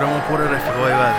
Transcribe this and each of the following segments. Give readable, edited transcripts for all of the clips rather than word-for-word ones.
دورمون پر رفیقای بده.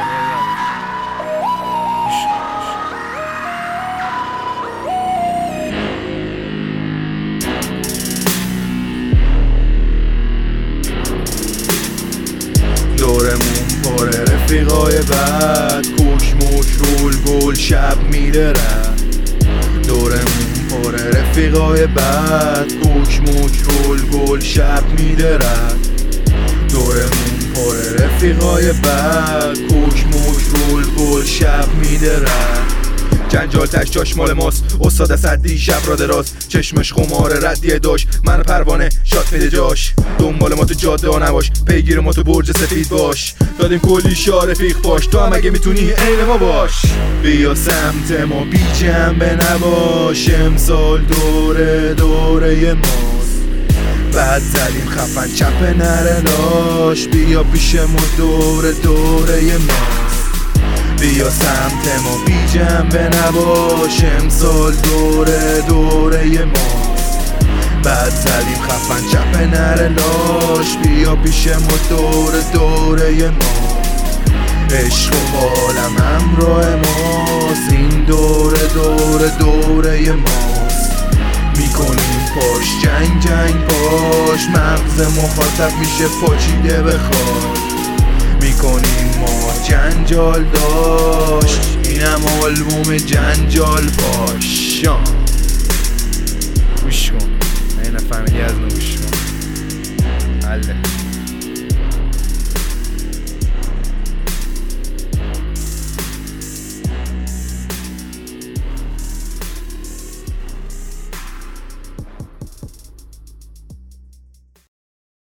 دورمون پر رفیقای بد، کوش موش رول گل شب میره رد. دورمون پر رفیقای بد، کوش موش رول گل شب میره رد. دورمون پر رفیقای بد، کوش موش رول گل شب میده رد. جنجال تش جاش مال ماست، استاد صدی شب را دراز، چشمش خمار ردیه داشت، من پروانه شاد میده جاش. دنبال ما تو جاده ها نباش، پیگیر ما تو برج سفید باش، دادیم کلی شاه رفیق باش، تو هم اگه میتونی عین ما باش. بیا سمت ما بی جنبه نباش، امسال دوره ماست، بعد زدیم خفن چپ نره لاش. بیا پیش ما دوره ماست، بیا سمت ما بی جنبه نباش، امسال دوره ماست، بعد زدیم خفن چپ نره لاش. بیا پیش ما دوره ماست، عشق و عالم همراه ماست، این دوره ماست. میکنیم پاش جنگ پاش، مغز مخاطب میشه پاچیده بخواد. میکنیم ما جنجال داشت، اینم آلبوم جنجال باش. گوش کن این فهمیدی از نوش